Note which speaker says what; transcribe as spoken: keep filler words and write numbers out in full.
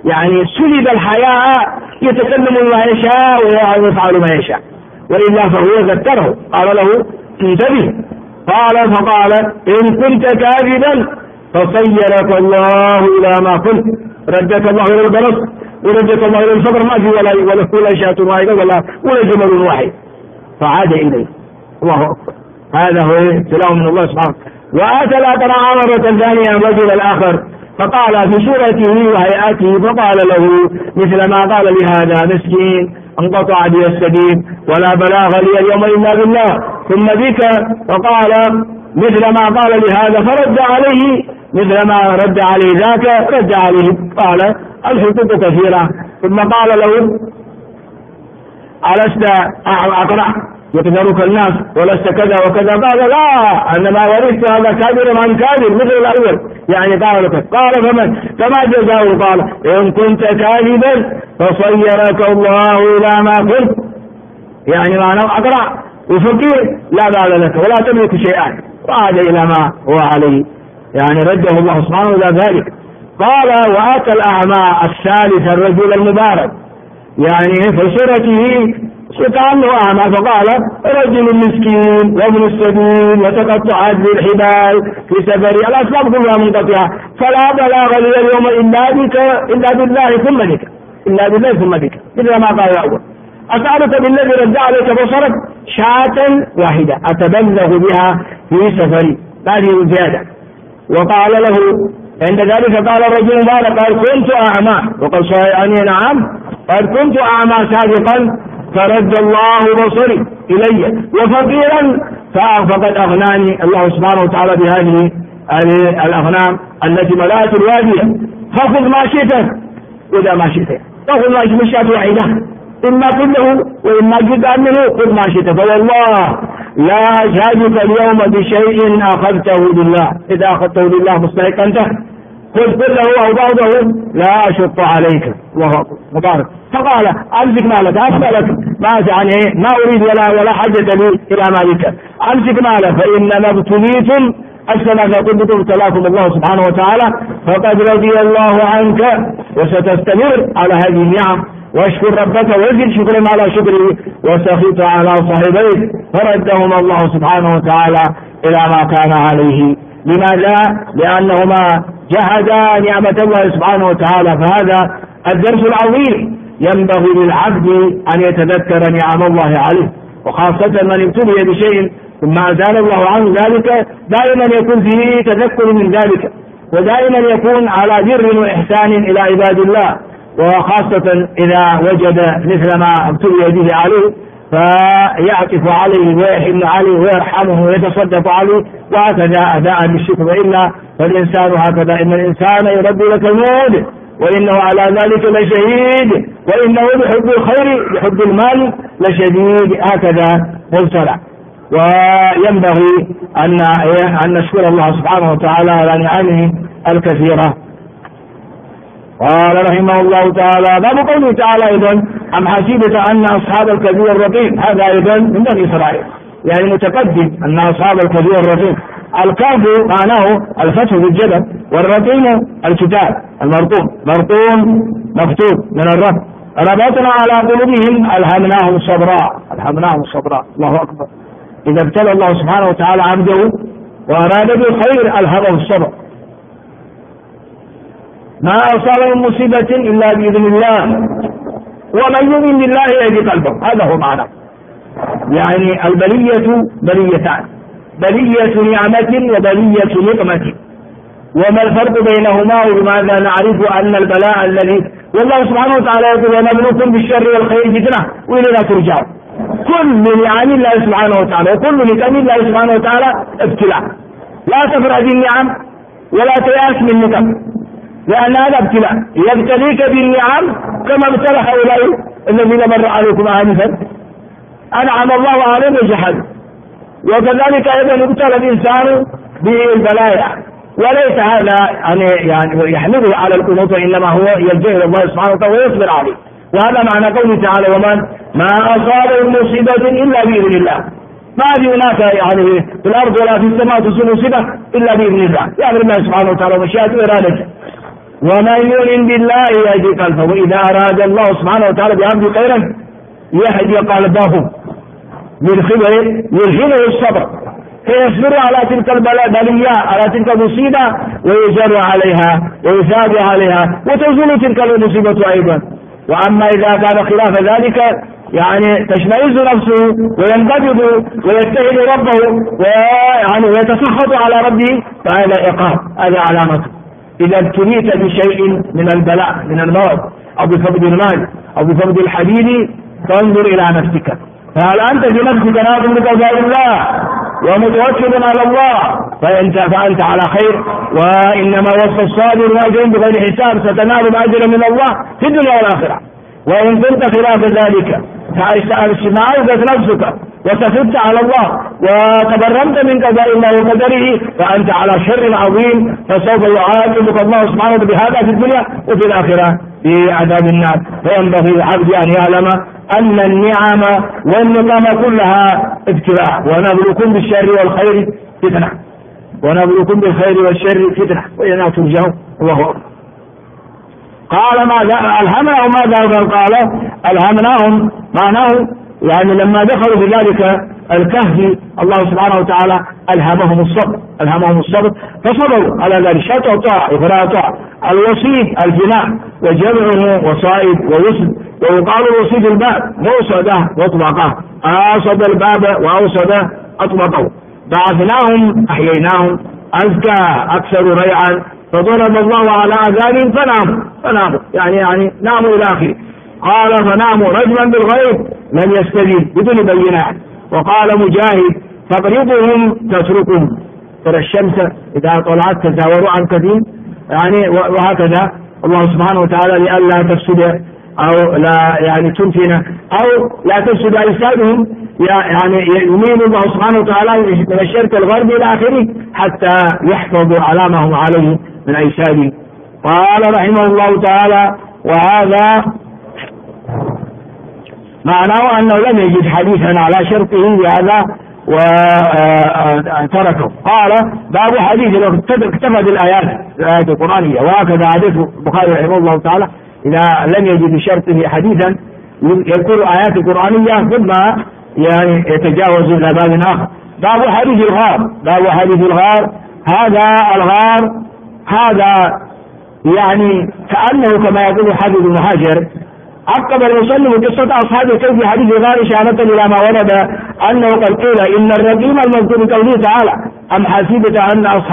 Speaker 1: يعني سلب الحياء يتكلم ما يشاء ويفعل ما يشاء، وإلا فهو ذكره قال له انتبه. قال فقال إن كنت كاذبا فصيرك الله إلى ما كنت، ردك الله إلى البرص وردك الله إلى الفقر، ما في ولا ولا ولا شاة واحدة ولا ولا جمل واحد، فعاد إليه. الله أكبر، هذا هو ابتلاء من الله سبحانه. وآتى الأقرع مرة ثانية الرجل الآخر فقال في صورته وهيئته، فقال له مثل ما قال لهذا مسكين انقطع بي السبيل ولا بلاغ لي اليوم إلا بالله ثم بك، فقال مثل ما قال لهذا، فرد عليه مثل ما رد عليه ذاك، رد عليه قال الحقوق كثيرة. ثم قال له ألست أقرع يقدرك الناس ولست كذا وكذا؟ قال لا، أنما ورثت هذا كابر عن كابر مثل الأول، يعني قال لك. قال فمن فما جزاؤه؟ قال إن كنت كاذبا فصيرك الله إلى ما كنت، يعني معناه أقرع وفقير لا بال لك ولا تملك شيئا، وعاد إلى ما هو عليه، يعني رده الله سبحانه إلى ذلك. قال وآتى الأعمى الثالث الرجل المبارك، يعني في صورته كأنه أعمى، فقال رجل مسكين وابن السبيل وتقطعت بالحبال في سفري، الأسباب كلها منقطعة، فلا بلاغ لي اليوم إلا بك إلا بالله ثم بك، إلا بالله ثم بك، مثل ما قال الأول. أسألك بالذي رد عليك بصرك شاة واحدة أتبلغ بها في سفري، هذه زيادة. وقال له عند ذلك قال الرجل مبارك قال كنت أعمى، وقال يعني نعم قال كنت أعمى سابقا فرد الله بصري إلي، وفقيرا فقد أغناني الله سبحانه وتعالى بهذه الأغنام التي ملأت الوادية. فخذ ما شئت وإذا ما شئت، فخذ ما شئت مشاة واحدة، إما كله وإما جزءا منه، خذ ما شئت، فوالله لا أشهدك اليوم بشيء أخذته بالله، إذا أخذته بالله مستحقا أنت، خذ كله أو بعضه لا أشط عليك. الله أكبر مبارك. فقال أمسك مالك، أسألك ما يعني ما أريد ولا ولا حاجة لي إلى مالك، أمسك مالك فإنما ابتليتم أحسن ما كنتم ابتلاكم الله سبحانه وتعالى، فقد رضي الله عنك وستستمر على هذه النعم، واشكر ربك وزد شكرا على شكره وسخط على صاحبيه، فردهما الله سبحانه وتعالى إلى ما كان عليه. لماذا؟ لأنهما جحدا نعمة الله سبحانه وتعالى. فهذا الدرس العظيم ينبغي للعبد أن يتذكر نعم الله عليه، وخاصة من ابتلي بشيء ثم أزال الله عنه ذلك، دائما يكون فيه تذكر من ذلك، ودائما يكون على بر وإحسان إلى عباد الله، وخاصة إذا وجد مثل ما ابتلي به عليه فيعطف عليه ويحن عليه ويرحمه ويتصدق عليه، وهكذا أداء بالشكر. وإلا فالإنسان هكذا، إن الإنسان يربي لك الموت وإنه على ذلك لشهيد، وإنه بحب الخير بحب المال لشديد، هكذا مبتلى. وينبغي أن أن نشكر الله سبحانه وتعالى على نعمه الكثيرة. قال رحمه الله تعالى باب قوله تعالى أيضا أم حسبت أن أصحاب الكبير الرقيم، هذا أيضا من بني إسرائيل، يعني متقدم أن أصحاب الكبير الرقيم. الكهف معناه الفتح في الجبل، والرقيم الكتاب المرقوم، مرقوم مكتوب من الرب. ربطنا على قلوبهم ألهمناهم صبرا، ألهمناهم صبرا. الله أكبر. إذا ابتلى الله سبحانه وتعالى عبده وأراد بالخير ألهمه الصبر. ما أصاب من مصيبة إلا بإذن الله، ومن يؤمن بالله يهدي قلبه، هذا هو معنى. يعني البلية بليتان، بلية نعمة وبلية نقمة، وما الفرق بينهما؟ وبماذا نعرف أن البلاء الذي والله سبحانه وتعالى يقول ونبلوكم بالشر والخير فتنة وإلينا ترجعون، كل نعم الله سبحانه وتعالى وكل نعم الله سبحانه وتعالى ابتلاء. لا تفرح بالنعم ولا تيأس من نقم، لأن هذا ابتلاء، يبتليك بالنعم كما ابتلى هؤلاء الذين مر عليكم آنفا، أنعم الله عليهم وجحدوا. وكذلك أيضا ابتلى الإنسان بالبلايا، وليس هذا يعني يحمله على القنوط، وإنما هو يلجأ إلى الله سبحانه وتعالى ويصبر عليه. وهذا معنى قوله تعالى ومن ما أصاب من مصيبة إلا بإذن الله. ما في هناك يعني في الأرض ولا في السماء تصيب مصيبة إلا بإذن الله، يعني الله سبحانه وتعالى ومشيئته وإرادته. ومن يؤمن بالله يهدي قلبه، وإذا أراد الله سبحانه وتعالى بعبده خيرا يهدي قلبه، يدخله يلهمه الصبر فيصبر على تلك البلية، على تلك المصيبة، ويجر عليها ويثاب عليها وتزول تلك المصيبة أيضا. وأما إذا كان خلاف ذلك يعني تشمئز نفسه وينبذل ويتهم ربه ويعني ويتسخط على ربه فهذا عقاب، هذا علامته. إذا ابتليت بشيء من البلاء من المرض أو بفقد المال أو بفقد الحديد فانظر إلى نفسك، فهل أنت في نفسك ناظر بقضاء الله ومتوكل على الله فأنت فأنت على خير، وإنما وصى الصابر أجر بغير حساب، ستنال أجرا من الله في الدنيا والآخرة. وإن كنت خلاف ذلك فأعزت نفسك وسخطت على الله وتبرمت من قضاء الله وقدره فأنت على شر عظيم، فسوف يعاقبك الله سبحانه بهذا في الدنيا وفي الآخرة بعذاب النار. فينبغي للعبد أن يعلم أن النعم والنقم كلها ابتلاء، ونبلوكم بالشر والخير فتنة، ونبلوكم بالخير والشر فتنة وإلينا ترجعون. الله أكبر. قال ماذا ألهمناهم؟ ماذا قال ألهمناهم؟ معناه يعني لما دخلوا في ذلك الكهف الله سبحانه وتعالى ألهمهم الصبر، ألهمهم الصبر فصبروا على ذلك. شطع طاعة إخراء طاعة. الوصيد الفناء وجمعه وصائد ووسد، ويقال الوصيد الباب موصده واطبقه، أوصد الباب وأوصد أطبقه. بعثناهم أحييناهم أزكى أكثر ريعا، فضرب الله على أذانهم فناموا فناموا يعني يعني ناموا إلى آخره. قال فناموا رجما بالغيب لم يستجب بدون بينات. وقال مجاهد تقرضهم تتركهم، ترى الشمس إذا طلعت تزاوروا عن كثير يعني، وهكذا الله سبحانه وتعالى لئلا تفسد أو لا يعني تنتن أو لا تفسد أجسادهم، يعني يميل الله سبحانه وتعالى من الشرق الغربي إلى آخره حتى يحفظوا على ما هم عليه من أجساد. قال رحمه الله تعالى وهذا معناه أنه لم يجد حديثا على شرطه بهذا وتركه. قال باب حديث اكتفى بالآيات الآيات القرآنية، وهكذا حديث البخاري رحمه الله تعالى إذا لم يجد بشرطه حديثا يذكر آيات قرآنية ثم يعني يتجاوز إلى باب آخر. باب حديث الغار. باب حديث الغار. هذا الغار هذا يعني كأنه كما يقول حافظ ابن حجر عقب المصنف قصة أصحاب الكهف في حديث الغار إشارة إلى ما ورد أنه قد قيل إن الرقيم المذكور قوله تعالى أم حسبت أن أصحاب